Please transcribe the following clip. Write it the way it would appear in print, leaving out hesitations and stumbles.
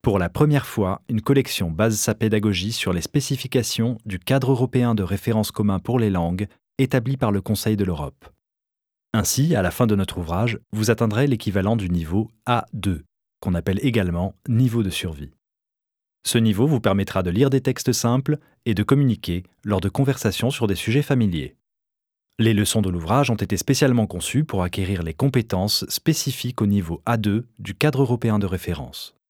Pour la première fois, une collection base sa pédagogie sur les spécifications du cadre européen de référence commun pour les langues, établi par le Conseil de l'Europe. Ainsi, à la fin de notre ouvrage, vous atteindrez l'équivalent du niveau A2, qu'on appelle également niveau de survie. Ce niveau vous permettra de lire des textes simples et de communiquer lors de conversations sur des sujets familiers. Les leçons de l'ouvrage ont été spécialement conçues pour acquérir les compétences spécifiques au niveau A2 du cadre européen de référence.